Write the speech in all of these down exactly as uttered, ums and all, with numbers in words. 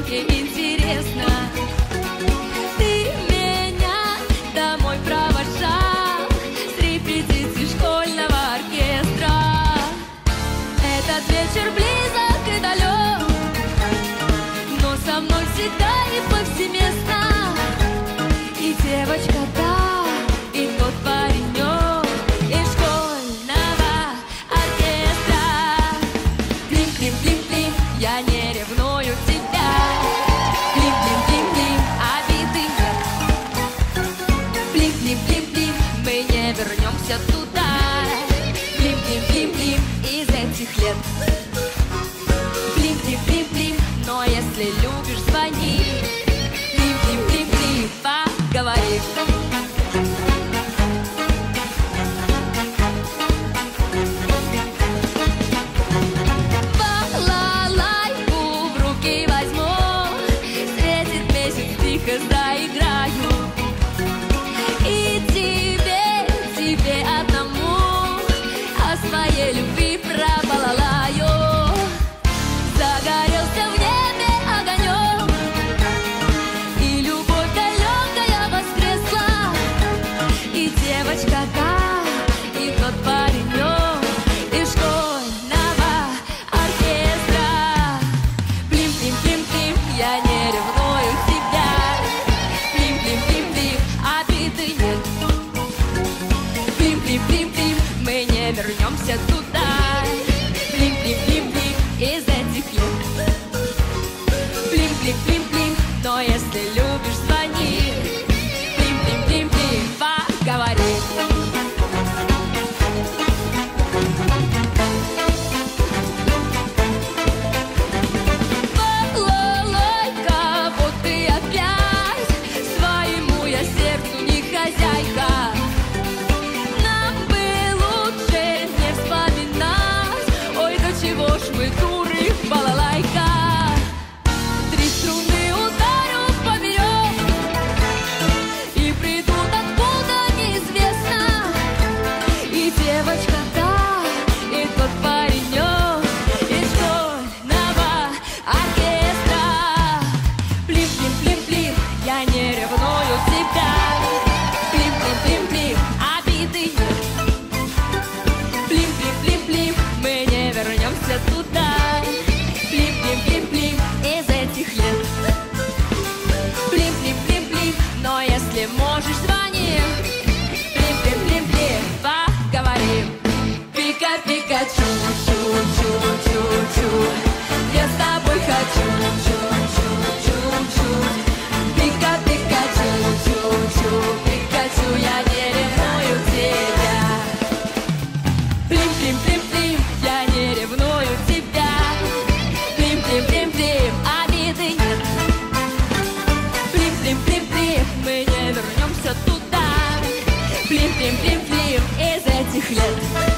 девчонке интересно. Ты меня домой провожал с репетиции школьного оркестра. Этот вечер близок и далек, но со мной всегда и повсеместно. И девочка та, и тот паренек из школьного оркестра. Плим-плим-плим-плим, я не ревную тебя. Плим-плим-плим-плим, обиды нет. Плим-плим-плим-плим, мы не вернемся туда. Плим-плим-плим-плим, из этих лет. Плим-плим-плим-плим, но если любишь, звони. Плим-плим-плим-плим, поговори. Балалайку в руки возьму, светит месяц, тихо заиграю. И тебе, тебе одному о своей любви пробалалаю. Загорелся в небе огонек, и любовь далекая воскресла. И девочка та, и тот паренек из школьного оркестра. Плим-плим-плим-плим, я не ревную тебя. Плим-плим-плим-плим, обиды нет. Плим-плим-плим-плим, мы не вернемся туда. Плим-плим-плим-плим, из этих лет. Плим-плим-плим-плим, но если любишь, звони. Плим-плим-плим-плим, поговори. Балалайка, вот ты опять, своему я сердцу не хозяйка. Нам бы лучше не вспоминать, ой, до чего ж мы дуры, балалайка. Три струны ударю поперек, и придут откуда неизвестно. И девочка та, и тот паренек из школьного оркестра. Плим-плим-плим-плим, я не ревную тебя. Плим-плим-плим-плим, обиды нет. Плим-плим-плим-плим, мы не вернемся туда. Плим-плим-плим-плим, из этих лет. Плим-плим-плим-плим, но если можешь, звони. Плим-плим-плим-плим, поговорим. Пика-пика-чу, чу-чу-чу-чу, я с тобой хочу. Чу-чу-чу-чу, пика-пика-чу, чу-чу, Пикачу, я не ревную тебя. Плим-плим-плим-плим, я не ревную тебя. Плим-плим-плим-плим, обиды нет. Плим-плим-плим-плим, мы не вернемся туда. Плим-плим-плим-плим, из этих лет.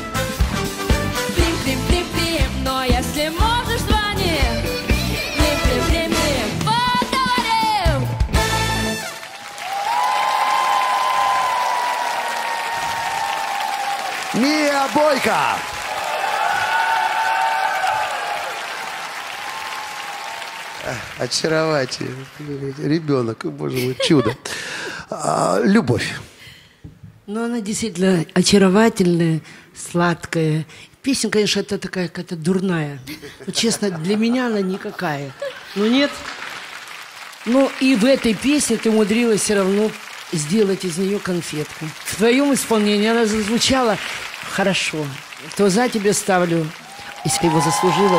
Плим-плим-плим-плим, но если можешь, звони. Плим-плим-плим-плим, поговорим. Мия Бойко! Очаровательный ребенок, боже мой, чудо. А, любовь. Ну, она действительно очаровательная, сладкая. Песня, конечно, это такая какая-то дурная. Но, честно, для меня она никакая. Ну, нет. Ну, и в этой песне ты умудрилась все равно сделать из нее конфетку. В твоем исполнении она зазвучала хорошо. То за тебе ставлю, если его заслужила.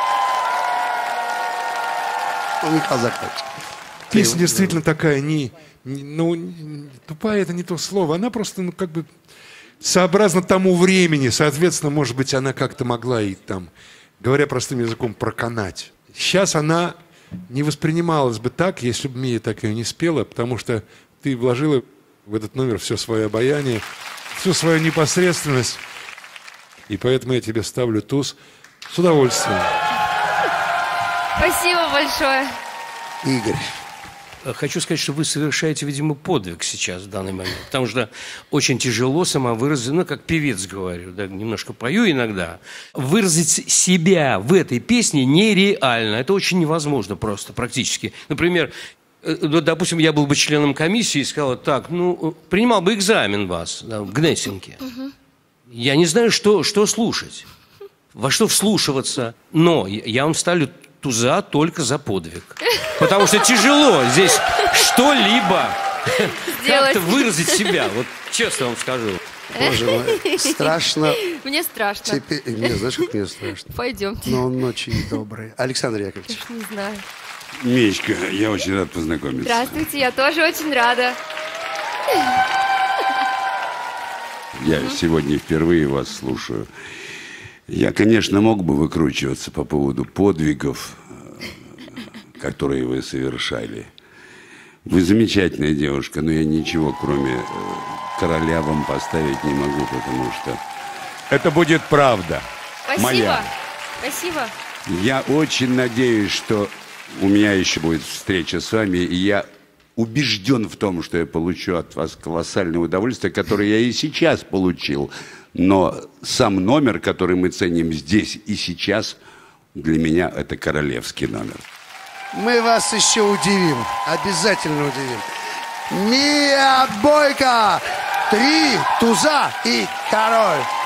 Ну, Михаил Захарович. Песня действительно такая, не, не, ну, не, тупая это не то слово, она просто, ну, как бы, сообразно тому времени, соответственно, может быть, она как-то могла и там, говоря простым языком, проканать. Сейчас она не воспринималась бы так, если бы Мия так ее не спела, потому что ты вложила в этот номер все свое обаяние, всю свою непосредственность, и поэтому я тебе ставлю туз с удовольствием. Спасибо большое. Игорь. Хочу сказать, что вы совершаете, видимо, подвиг сейчас в данный момент. Потому что очень тяжело самовыразить, ну, как певец говорю, да, немножко пою иногда. Выразить себя в этой песне нереально. Это очень невозможно просто, практически. Например, допустим, я был бы членом комиссии и сказал, так, ну, принимал бы экзамен вас, да, в Гнесинке. Угу. Я не знаю, что, что слушать, во что вслушиваться, но я вам ставлю туза только за подвиг. Потому что тяжело здесь что-либо как-то выразить себя, вот честно вам скажу. Боже мой, страшно. Мне страшно. Теперь... Мне, знаешь, как мне страшно? Пойдемте. Но он очень добрый. Александр Яковлевич. Я не знаю. Мечка, я очень рад познакомиться. Здравствуйте, я тоже очень рада. Я сегодня впервые вас слушаю. Я, конечно, мог бы выкручиваться по поводу подвигов, которые вы совершали. Вы замечательная девушка, но я ничего, кроме короля, вам поставить не могу, потому что... Это будет правда. Спасибо. Моя. Спасибо. Я очень надеюсь, что у меня еще будет встреча с вами, и я убежден в том, что я получу от вас колоссальное удовольствие, которое я и сейчас получил. Но сам номер, который мы ценим здесь и сейчас, для меня это королевский номер. Мы вас еще удивим. Обязательно удивим. Мия Бойко! Три туза и король.